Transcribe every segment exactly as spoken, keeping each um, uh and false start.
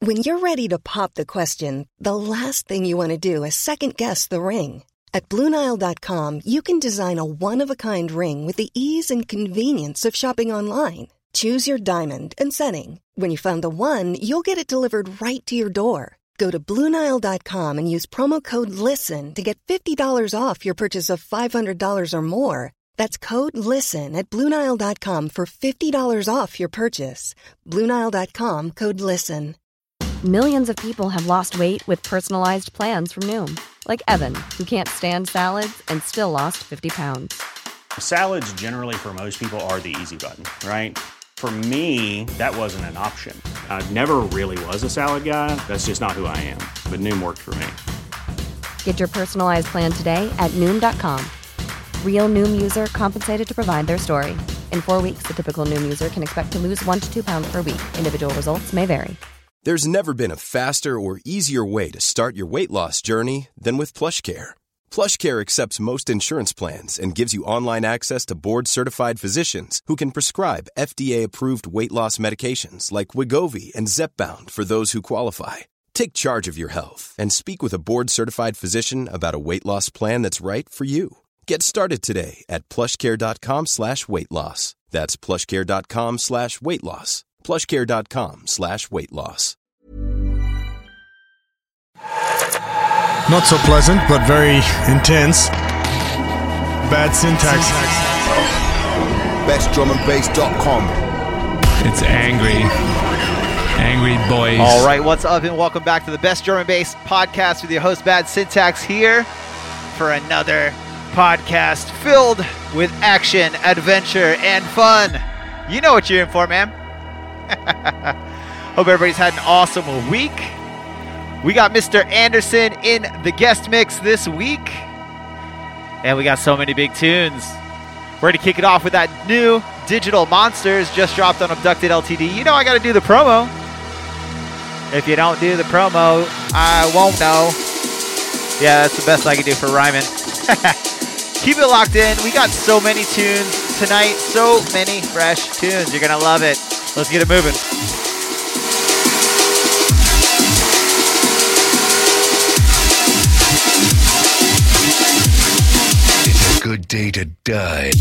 When you're ready to pop the question, the last thing you want to do is second-guess the ring. At Blue Nile dot com, you can design a one-of-a-kind ring with the ease and convenience of shopping online. Choose your diamond and setting. When you find the one, you'll get it delivered right to your door. Go to Blue Nile dot com and use promo code LISTEN to get fifty dollars off your purchase of five hundred dollars or more. That's code LISTEN at Blue Nile dot com for fifty dollars off your purchase. Blue Nile dot com, code LISTEN. Millions of people have lost weight with personalized plans from Noom. Like Evan, who can't stand salads and still lost fifty pounds. Salads generally for most people are the easy button, right? For me, that wasn't an option. I never really was a salad guy. That's just not who I am. But Noom worked for me. Get your personalized plan today at Noom dot com. Real Noom user compensated to provide their story. In four weeks, the typical Noom user can expect to lose one to two pounds per week. Individual results may vary. There's never been a faster or easier way to start your weight loss journey than with PlushCare. PlushCare accepts most insurance plans and gives you online access to board-certified physicians who can prescribe F D A-approved weight loss medications like Wegovy and Zepbound for those who qualify. Take charge of your health and speak with a board-certified physician about a weight loss plan that's right for you. Get started today at plushcare.com slash weight loss. That's plushcare.com slash weight loss. plushcare.com slash weight loss. Not so pleasant, but very intense. Bad syntax. best drum and bass dot com. It's angry. Angry boys. All right, what's up, and welcome back to the Best Drum and Bass podcast with your host, Bad Syntax, here for another podcast filled with action, adventure, and fun. You know what you're in for, man. Hope everybody's had an awesome week. We got Mister Anderson in the guest mix this week. And we got so many big tunes. We're going to kick it off with that new Digital Monsters just dropped on Abducted L T D. You know I got to do the promo. If you don't do the promo, I won't know. Yeah, that's the best I can do for rhyming. Keep it locked in. We got so many tunes tonight. So many fresh tunes. You're going to love it. Let's get it moving. It's a good day to die.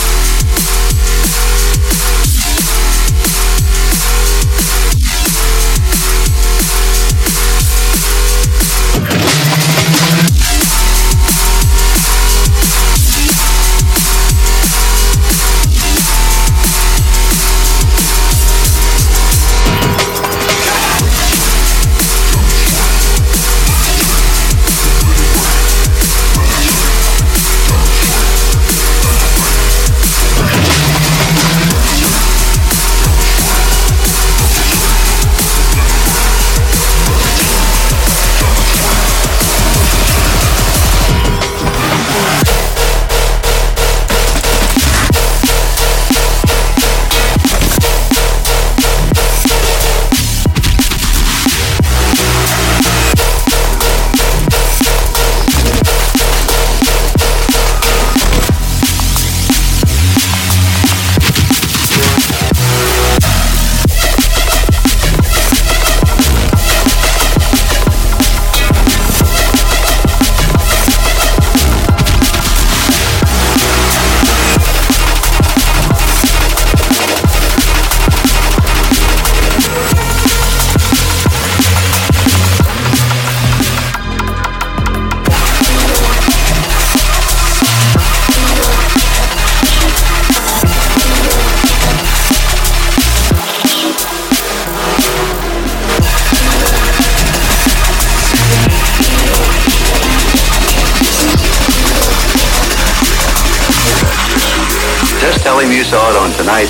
Tell him you saw it on Tonight.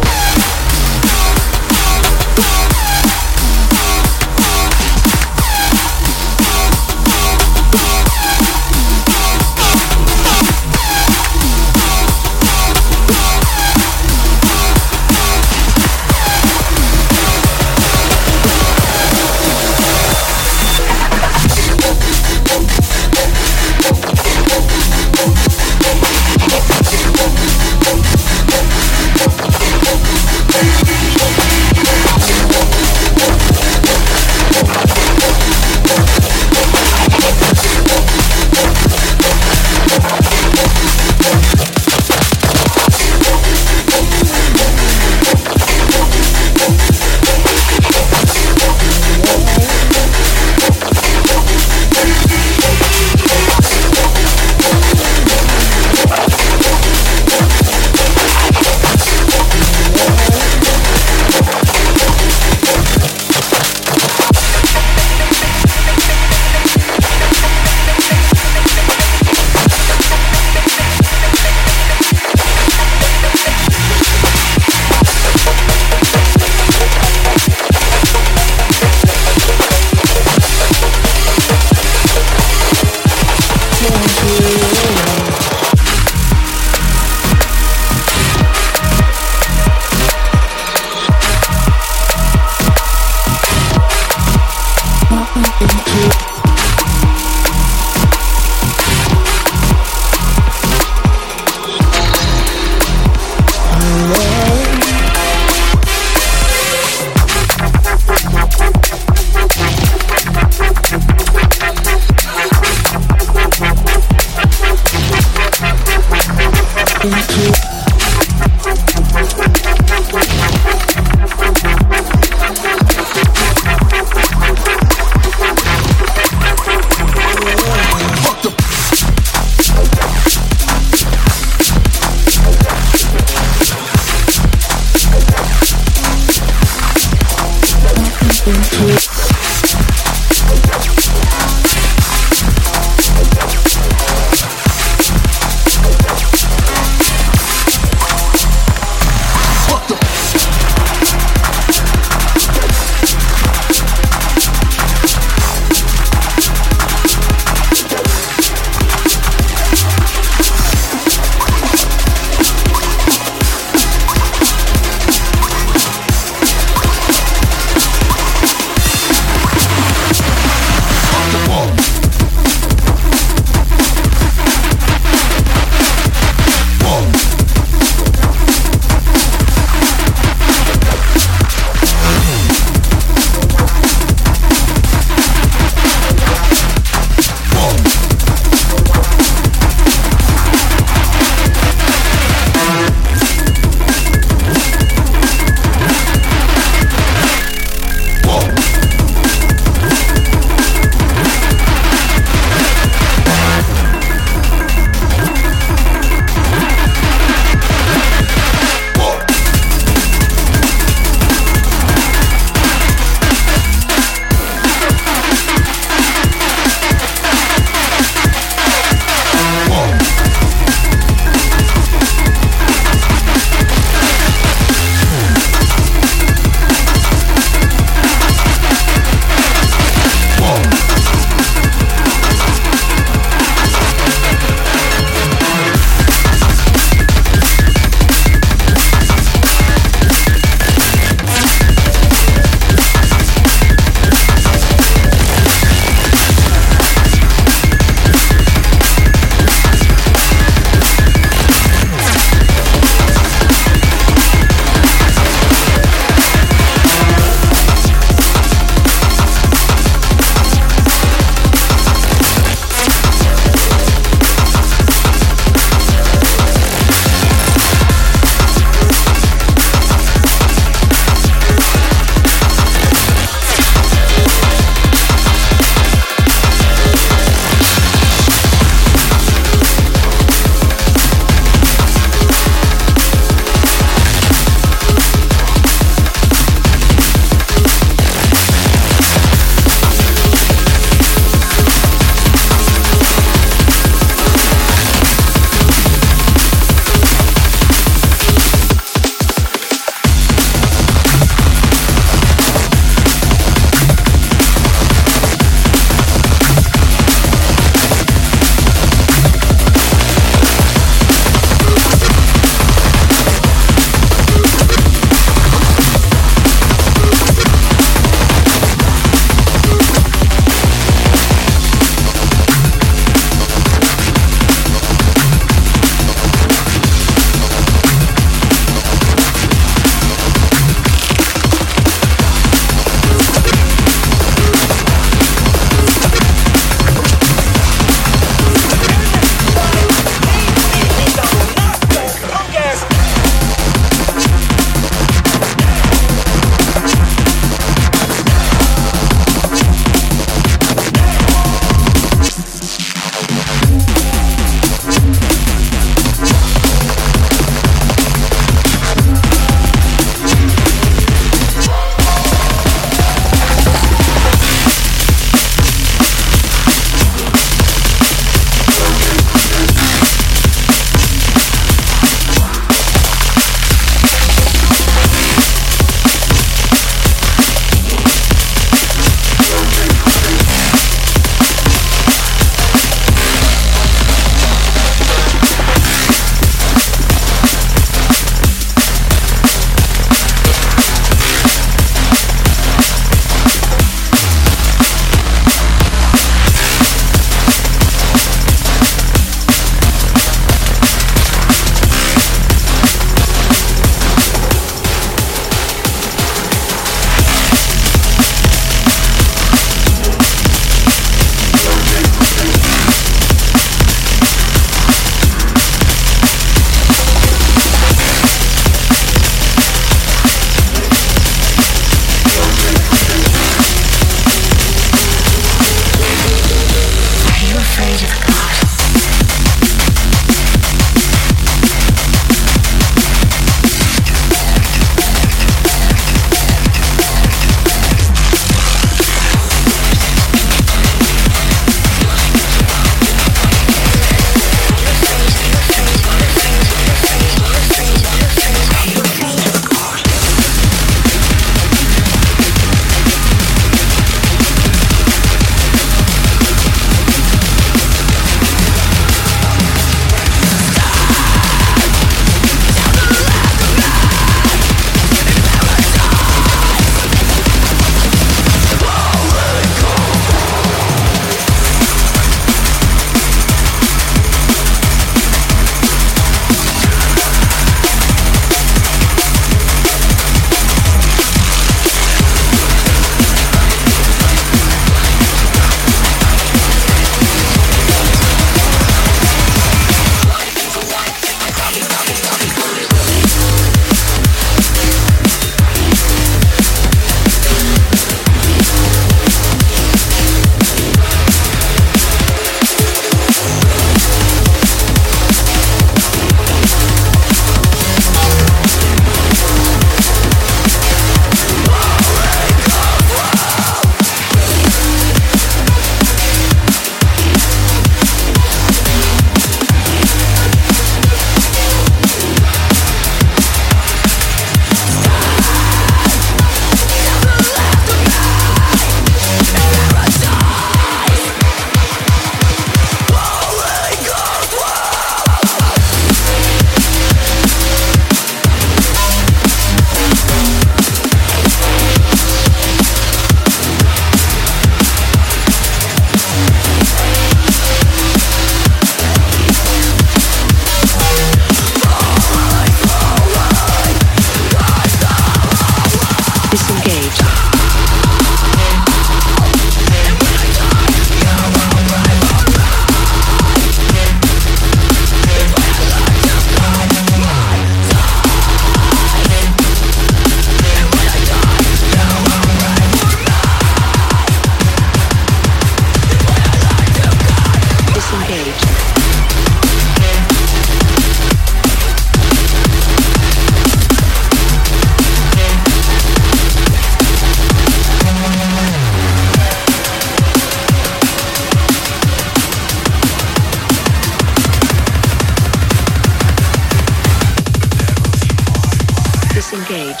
engage.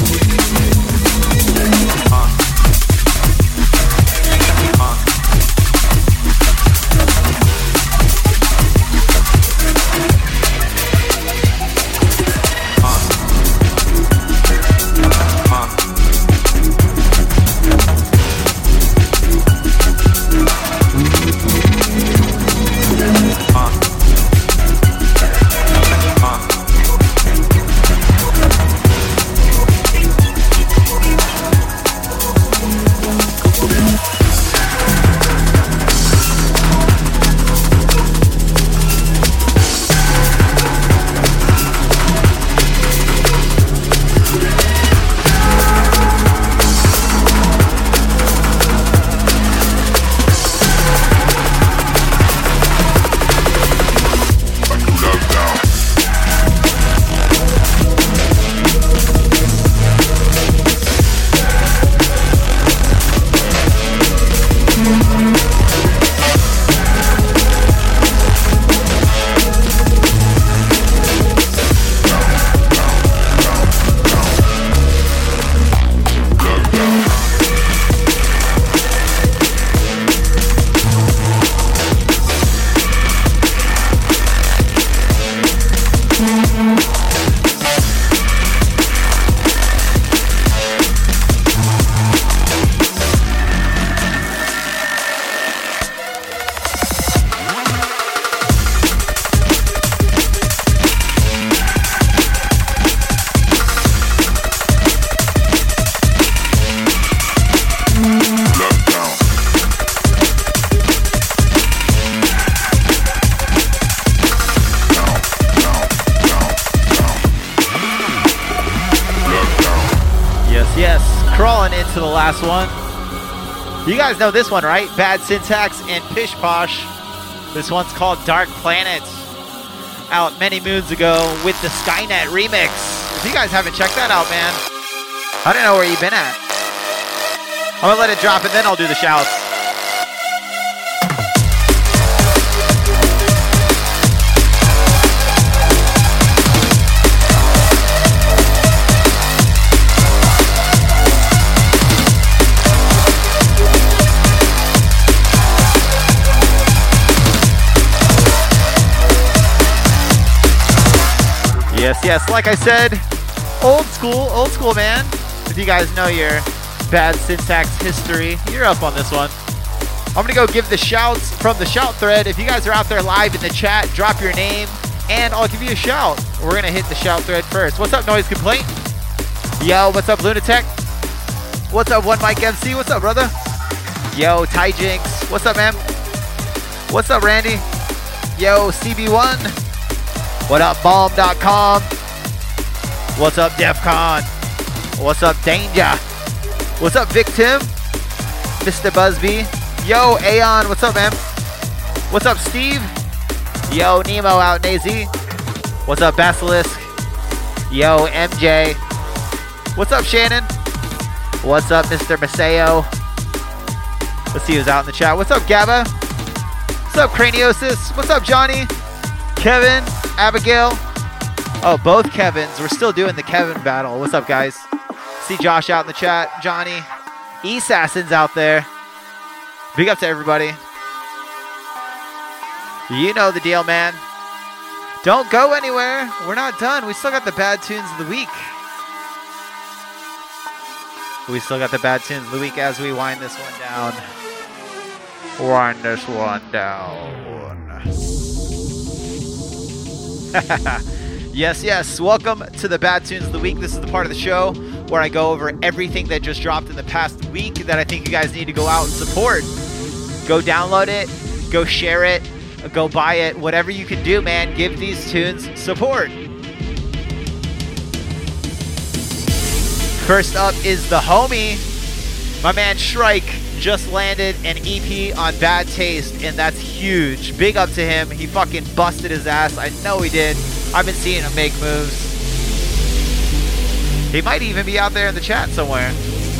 crawling into the last one. You guys know this one, right? Bad Syntax and Pish Posh. This one's called Dark Planet. Out many moons ago with the Skynet remix. If you guys haven't checked that out, man, I don't know where you've been at. I'm gonna let it drop and then I'll do the shouts. Yes, yes, like I said, old school, old school, man. If you guys know your Bad Syntax history, you're up on this one. I'm gonna go give the shouts from the shout thread. If you guys are out there live in the chat, drop your name and I'll give you a shout. We're gonna hit the shout thread first. What's up, Noise Complaint? Yo, what's up, Lunatech? What's up, One Mike M C? What's up, brother? Yo, Ty Jinx. What's up, man? What's up, Randy? Yo, C B one. What up, bomb dot com? What's up, DEFCON? What's up, Danger? What's up, Victim? Mister Busby. Yo, Aeon, what's up, man? What's up, Steve? Yo, Nemo out in A Z. What's up, Basilisk? Yo, M J. What's up, Shannon? What's up, Mister Maseo? Let's see who's out in the chat. What's up, Gabba? What's up, Craniosis? What's up, Johnny? Kevin? Abigail? Oh, both Kevins. We're still doing the Kevin battle. What's up, guys? See Josh out in the chat. Johnny. E-Assassin's out there. Big up to everybody. You know the deal, man. Don't go anywhere. We're not done. We still got the bad tunes of the week. We still got the bad tunes of the week as we wind this one down. Wind this one down. Yes, yes. Welcome to the Bad Tunes of the Week. This is the part of the show where I go over everything that just dropped in the past week that I think you guys need to go out and support. Go download it. Go share it. Go buy it. Whatever you can do, man. Give these tunes support. First up is the homie. My man Shrike just landed an E P on Bad Taste, and that's huge. Big up to him. He fucking busted his ass. I know he did. I've been seeing him make moves. He might even be out there in the chat somewhere.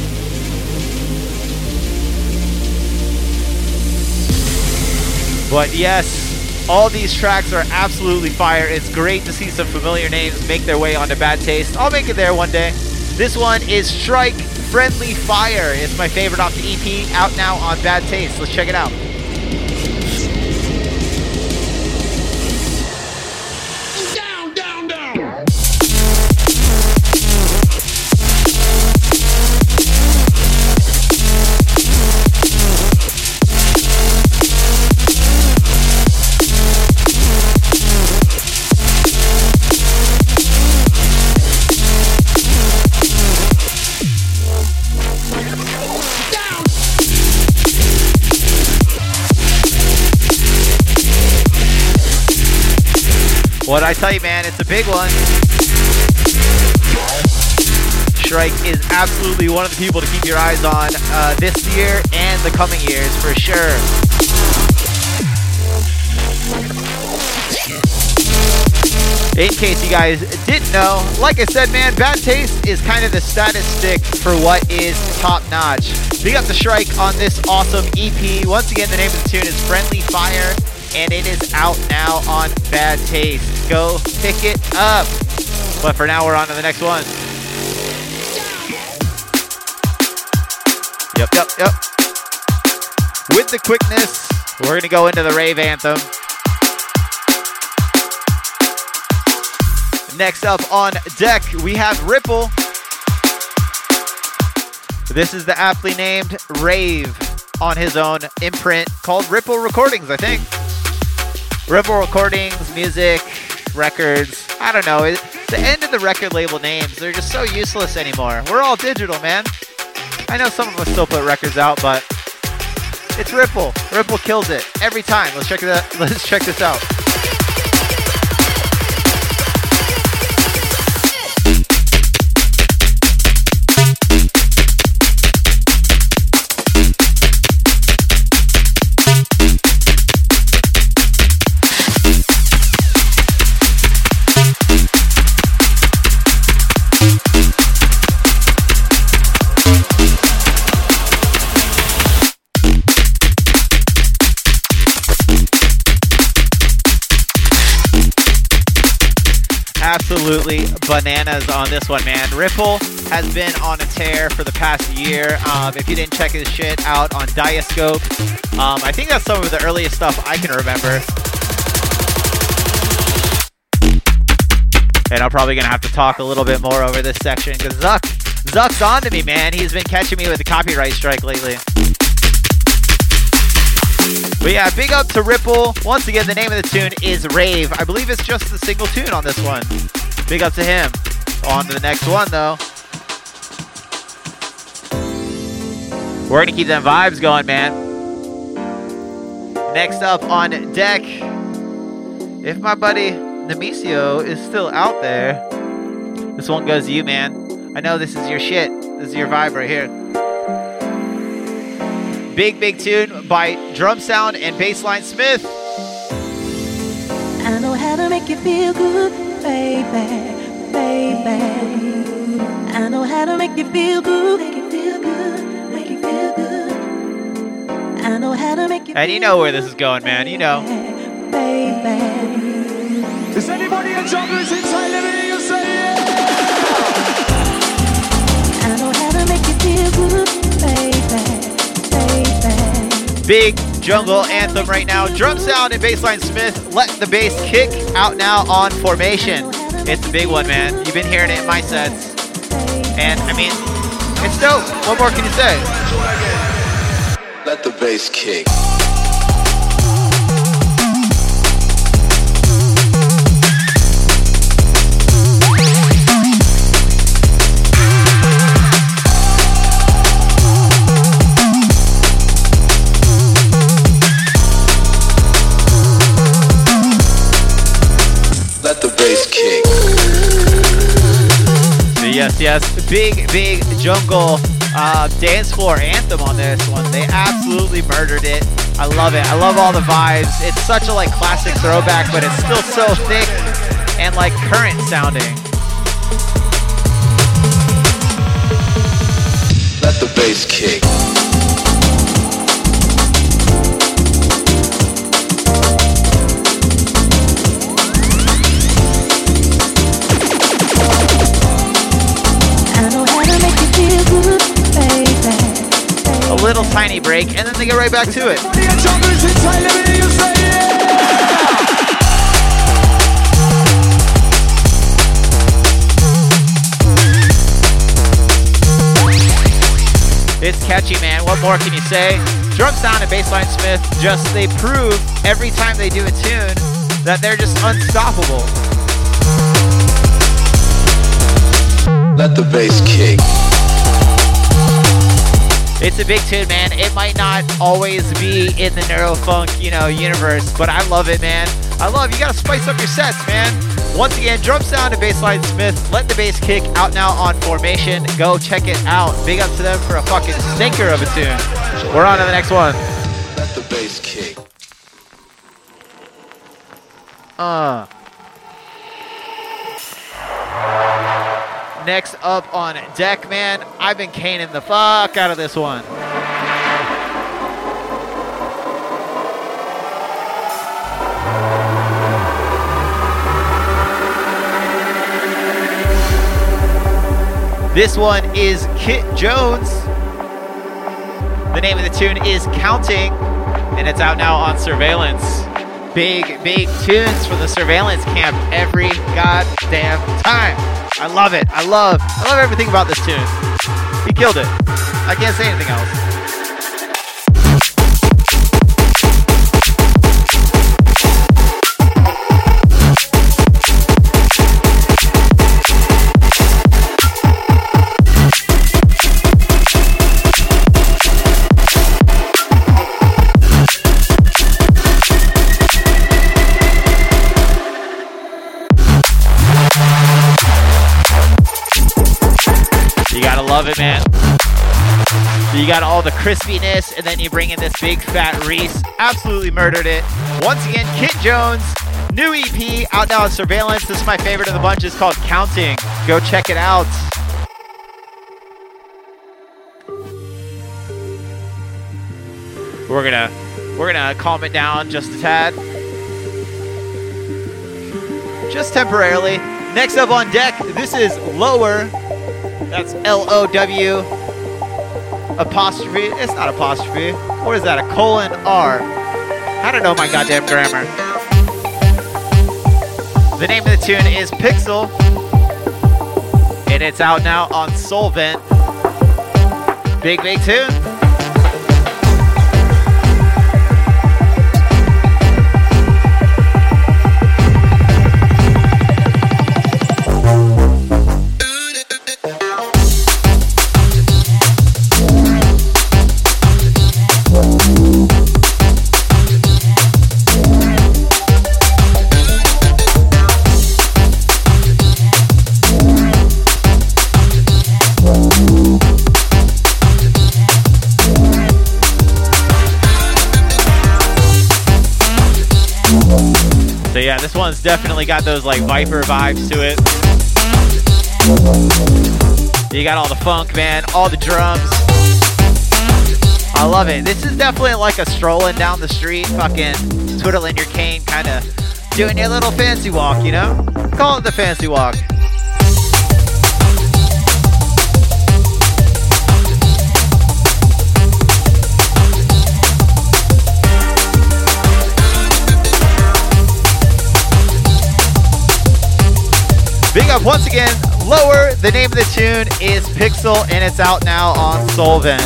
But yes, all these tracks are absolutely fire. It's great to see some familiar names make their way onto Bad Taste. I'll make it there one day. This one is Strike Friendly Fire. It's my favorite off the E P, out now on Bad Taste. Let's check it out. Down, down, down. What I tell you, man, it's a big one. Shrike is absolutely one of the people to keep your eyes on uh, this year and the coming years for sure. In case you guys didn't know, like I said, man, Bad Taste is kind of the statistic for what is top notch. Big up the Shrike on this awesome E P. Once again, the name of the tune is Friendly Fire, and it is out now on Bad Taste. Go pick it up. But for now, we're on to the next one. Yep, yep, yep. With the quickness, we're going to go into the rave anthem. Next up on deck, we have Ripple. This is the aptly named Rave on his own imprint called Ripple Recordings, I think. Ripple Recordings, music, records. I don't know. It, the end of the record label names, they're just so useless anymore. We're all digital, man. I know some of us still put records out, but it's Ripple. Ripple kills it every time. Let's check it out. Let's check this out. Absolutely bananas on this one, man. Ripple has been on a tear for the past year. Um, if you didn't check his shit out on Diascope, um, I think that's some of the earliest stuff I can remember. And I'm probably going to have to talk a little bit more over this section because Zuck, Zuck's on to me, man. He's been catching me with a copyright strike lately. But yeah, big up to Ripple. Once again, the name of the tune is Rave. I believe it's just the single tune on this one. Big up to him. On to the next one, though. We're going to keep them vibes going, man. Next up on deck, if my buddy Nemecio is still out there, this one goes to you, man. I know this is your shit. This is your vibe right here. Big, big tune by Drum Sound and Bassline Smith. I know how to make you feel good, baby, baby. I know how to make you feel good, make you feel good, make you feel good. I know how to make you feel good. And you know where this is going, man. You know. Baby. Is anybody in jugglers inside? Let me hear you say yeah. I know how to make you feel good, baby. Big jungle anthem right now. Drum Sound and Bassline Smith, Let the Bass Kick, out now on Formation. It's a big one, man. You've been hearing it in my sets. And, I mean, it's dope. What more can you say? Let the bass kick. Yes, yes. Big, big jungle uh, dance floor anthem on this one. They absolutely murdered it. I love it. I love all the vibes. It's such a like classic throwback, but it's still so thick and like current sounding. Let the bass kick. I know how feel good, baby. A little tiny break, and then they get right back to it. It's catchy, man. What more can you say? Drum Sound and Bassline Smith, just they prove every time they do a tune that they're just unstoppable. Let the bass kick. It's a big tune, man. It might not always be in the neurofunk, you know, universe, but I love it, man. I love, you gotta spice up your sets, man. Once again, Drum Sound and Bassline Smith, Let the Bass Kick, out now on Formation. Go check it out. Big up to them for a fucking stinker of a tune. We're on to the next one. Let the bass kick. Uh. Next up on deck, man, I've been caning the fuck out of this one. This one is Kit Jones. The name of the tune is Counting, and it's out now on Surveillance. Big, big tunes from the Surveillance camp every goddamn time. I love it. I love, I love everything about this tune. He killed it. I can't say anything else. Love it, man. You got all the crispiness, and then you bring in this big fat Reese. Absolutely murdered it. Once again, Kit Jones, new E P, out now on Surveillance. This is my favorite of the bunch. It's called Counting. Go check it out. We're gonna, we're gonna calm it down just a tad. Just temporarily. Next up on deck, this is Lower. That's L O W apostrophe. It's not apostrophe. What is that? A colon R. I don't know my goddamn grammar. The name of the tune is Pixel, and it's out now on Solvent. Big, big tune. So yeah, this one's definitely got those like Viper vibes to it. You got all the funk, man, all the drums. I love it. This is definitely like a strolling down the street, fucking twiddling your cane, kind of doing your little fancy walk, you know? Call it the fancy walk. Big up once again, Lower. The name of the tune is Pixel, and it's out now on Solvent.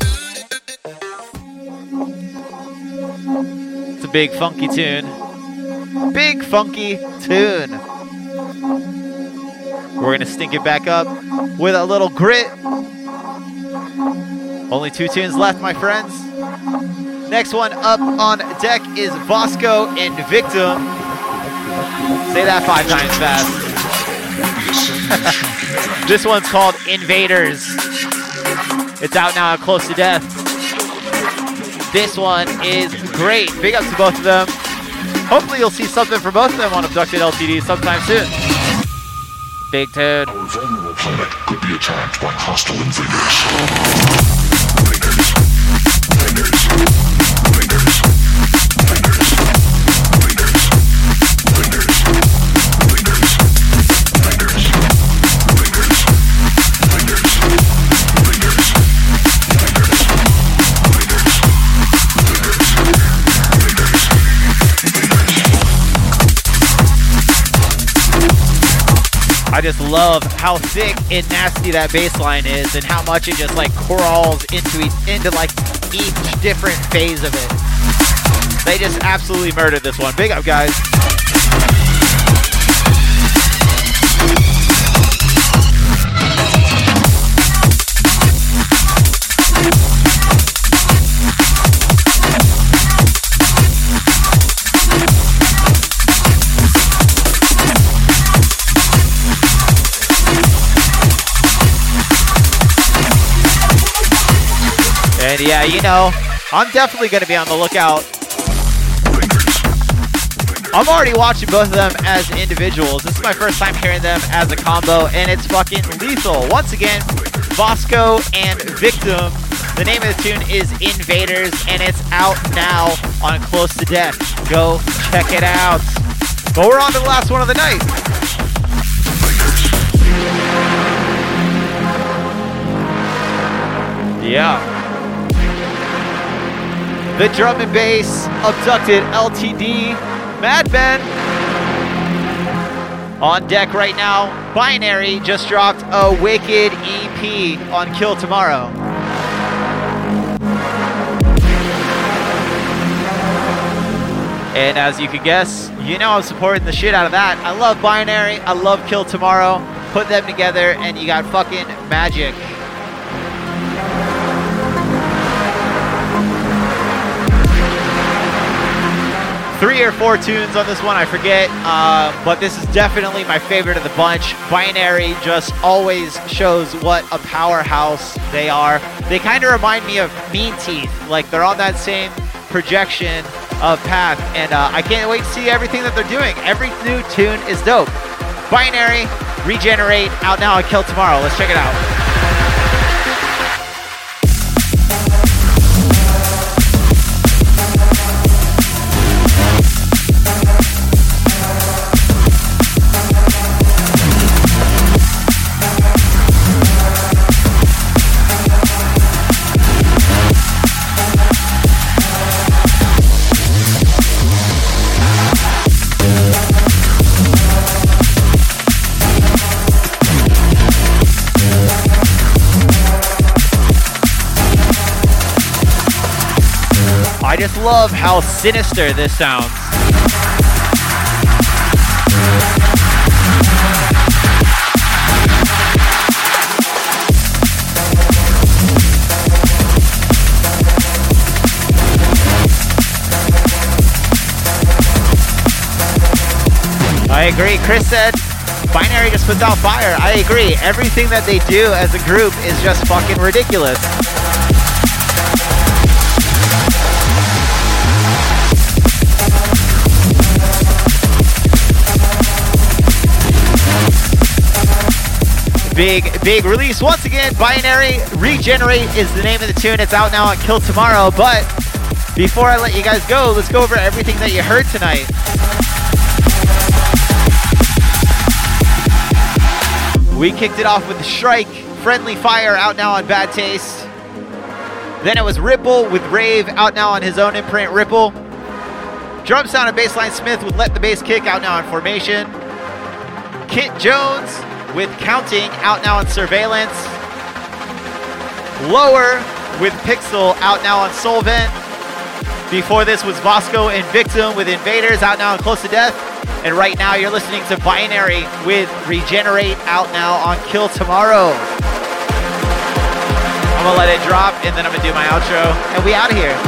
It's a big funky tune. Big funky tune. We're gonna stink it back up with a little grit. Only two tunes left, my friends. Next one up on deck is Vasco and Victim. Say that five times fast. This one's called Invaders. It's out now at Close to Death. This one is great. Big up to both of them. Hopefully you'll see something for both of them on Abducted L T D sometime soon. Big tune. Our vulnerable planet could be attacked by hostile invaders. I just love how thick and nasty that bass line is and how much it just like crawls into each, into like each different phase of it. They just absolutely murdered this one. Big up, guys. And yeah, you know, I'm definitely going to be on the lookout. I'm already watching both of them as individuals. This is my first time hearing them as a combo, and it's fucking lethal. Once again, Bosco and Victim. The name of the tune is Invaders, and it's out now on Close to Death. Go check it out. But we're on to the last one of the night. Yeah. The drum and bass, Abducted L T D, Mad Ben. On deck right now, Binary just dropped a wicked E P on Kill Tomorrow. And as you can guess, you know I'm supporting the shit out of that. I love Binary, I love Kill Tomorrow. Put them together and you got fucking magic. Three or four tunes on this one, I forget, uh, but this is definitely my favorite of the bunch. Binary just always shows what a powerhouse they are. They kind of remind me of Mean Teeth, like they're on that same projection of path, and uh, I can't wait to see everything that they're doing. Every new tune is dope. Binary, Regenerate, out now on Kill Tomorrow. Let's check it out. I just love how sinister this sounds. I agree. Chris said, Binary just puts out fire. I agree. Everything that they do as a group is just fucking ridiculous. Big, big release. Once again, Binary, Regenerate is the name of the tune. It's out now on Kill Tomorrow. But before I let you guys go, let's go over everything that you heard tonight. We kicked it off with Shrike, Friendly Fire, out now on Bad Taste. Then it was Ripple with Rave, out now on his own imprint, Ripple. Drum Sound and Bassline Smith with Let the Bass Kick, out now on Formation. Kit Jones with Counting, out now on Surveillance. Lower with Pixel, out now on Solvent. Before this was Bosco and Victim with Invaders, out now on Close to Death. And right now you're listening to Binary with Regenerate, out now on Kill Tomorrow. I'm gonna let it drop and then I'm gonna do my outro and we out of here.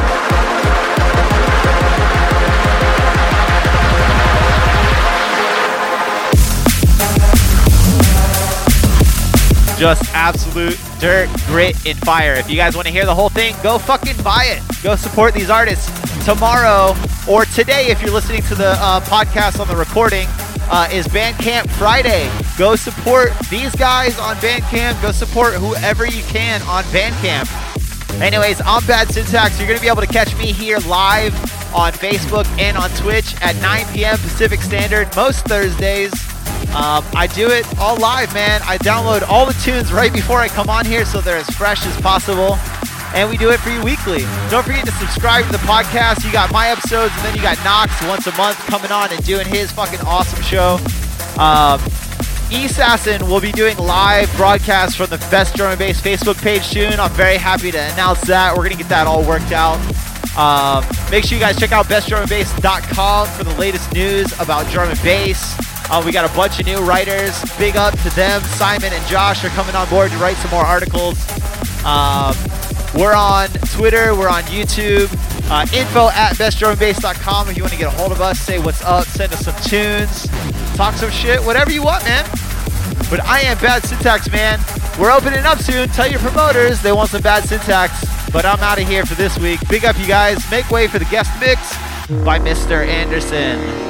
Just absolute dirt, grit, and fire. If you guys want to hear the whole thing, go fucking buy it. Go support these artists. Tomorrow, or today if you're listening to the uh, podcast on the recording, uh, is Bandcamp Friday. Go support these guys on Bandcamp. Go support whoever you can on Bandcamp. Anyways, I'm Bad Syntax. You're going to be able to catch me here live on Facebook and on Twitch at nine p.m. Pacific Standard most Thursdays. Um, I do it all live, man. I download all the tunes right before I come on here so they're as fresh as possible. And we do it for you weekly. Don't forget to subscribe to the podcast. You got my episodes, and then you got Knox once a month coming on and doing his fucking awesome show. Um, Assassin will be doing live broadcasts from the Best Drum and Bass Facebook page soon. I'm very happy to announce that. We're going to get that all worked out. Um, make sure you guys check out best drum and bass dot com for the latest news about drum and bass. Uh, we got a bunch of new writers. Big up to them. Simon and Josh are coming on board to write some more articles. Um, we're on Twitter. We're on YouTube. Uh, info at best drum and bass dot com if you want to get a hold of us. Say what's up. Send us some tunes. Talk some shit. Whatever you want, man. But I am Bad Syntax, man. We're opening up soon. Tell your promoters they want some Bad Syntax. But I'm out of here for this week. Big up, you guys. Make way for the guest mix by Mister Anderson.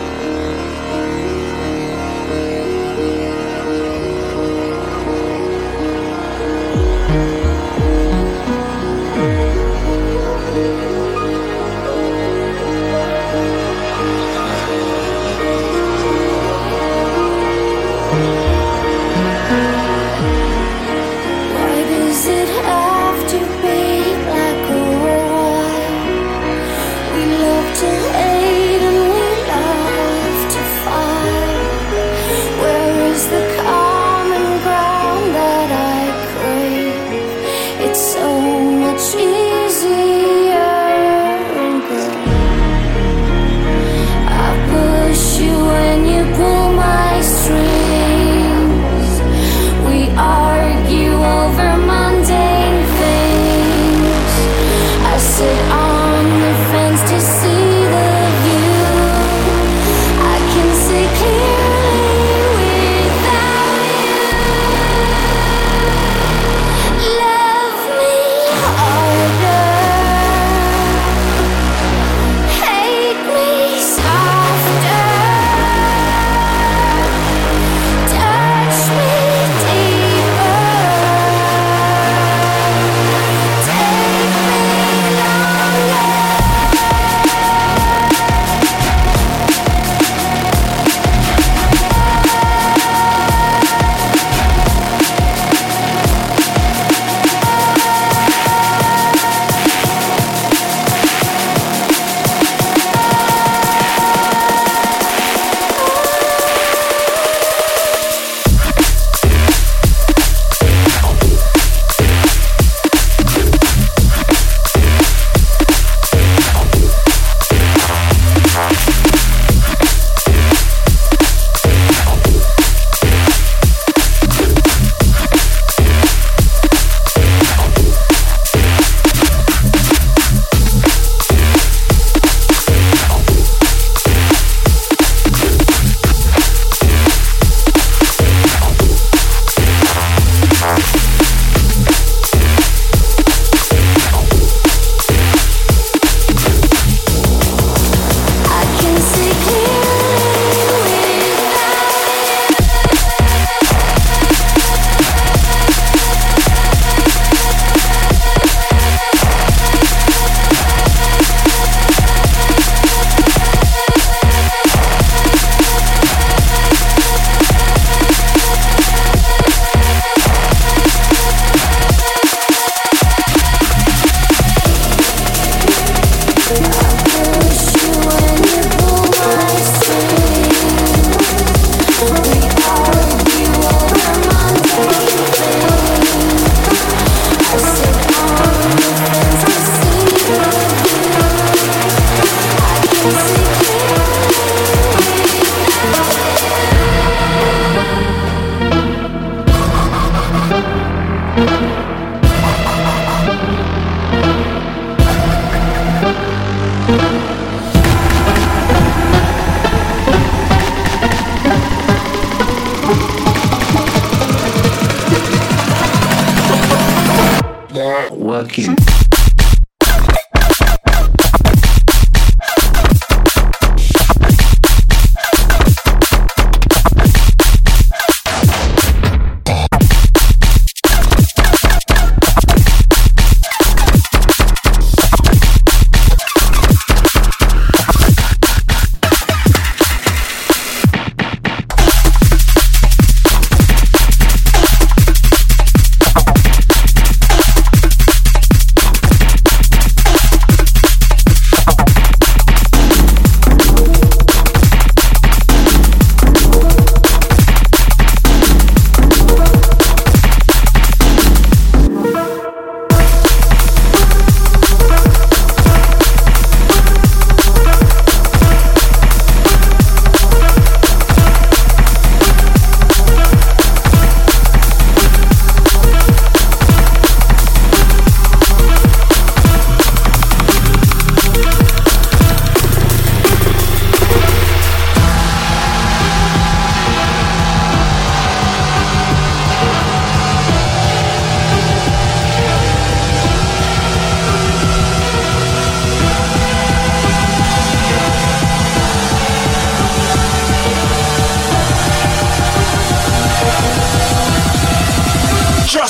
Working.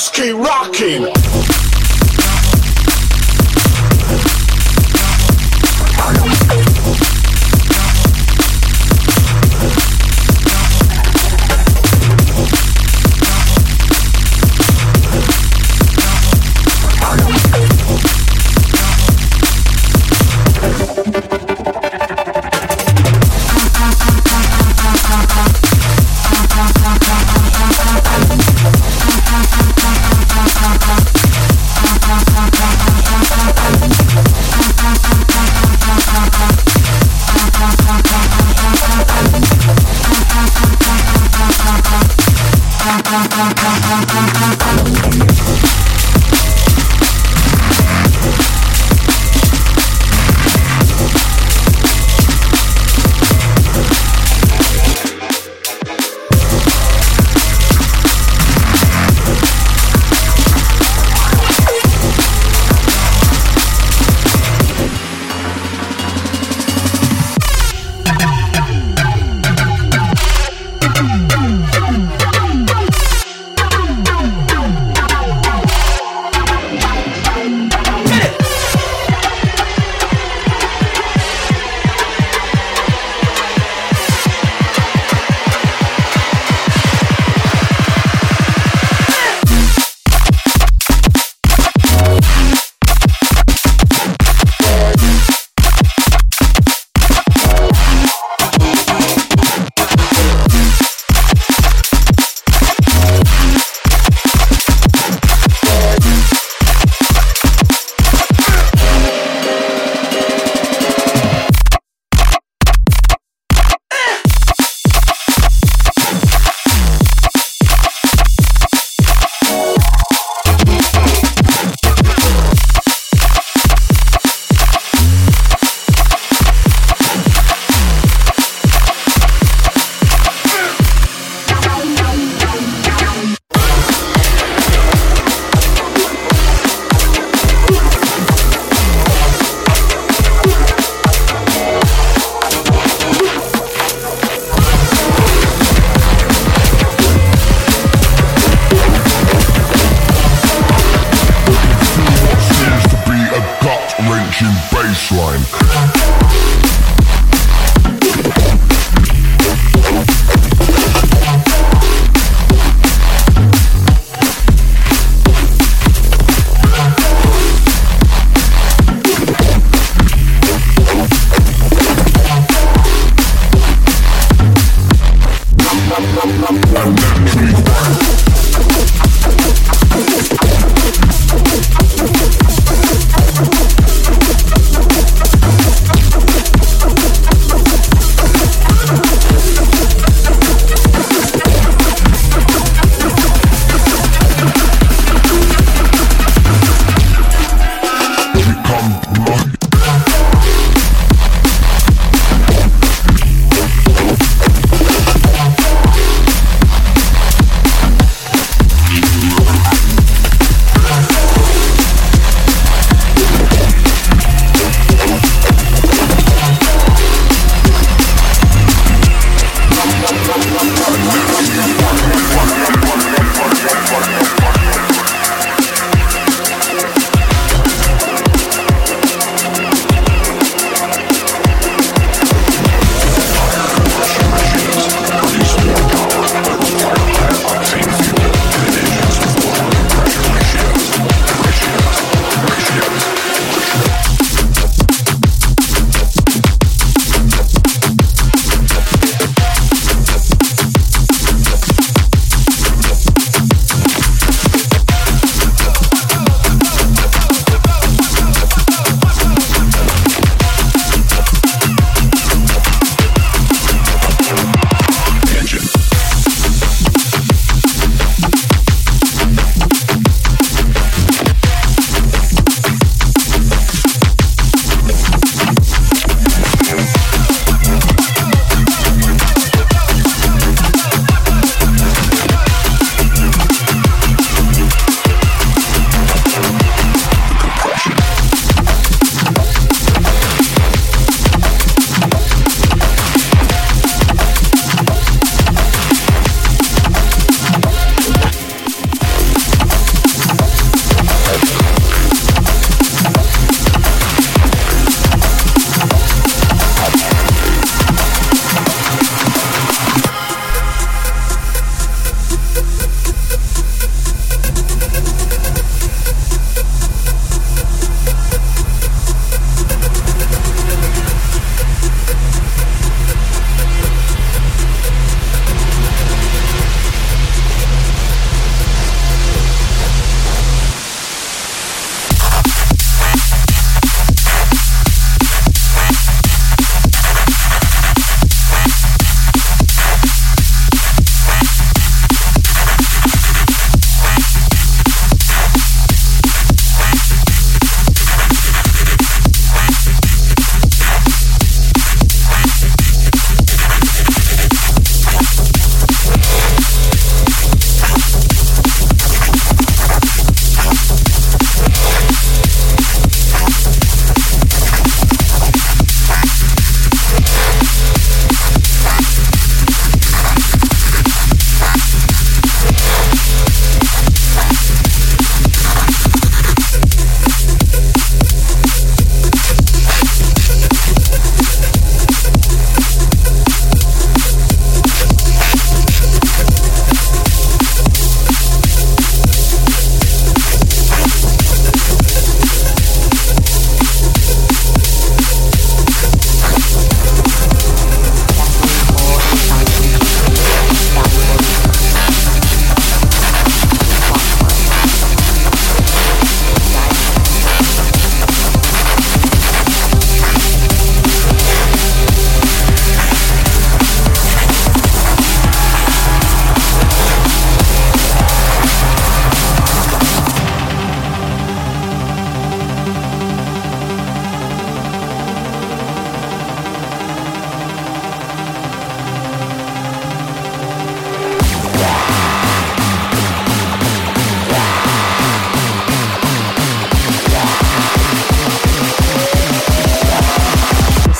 just keep rocking.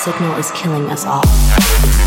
signal is killing us all.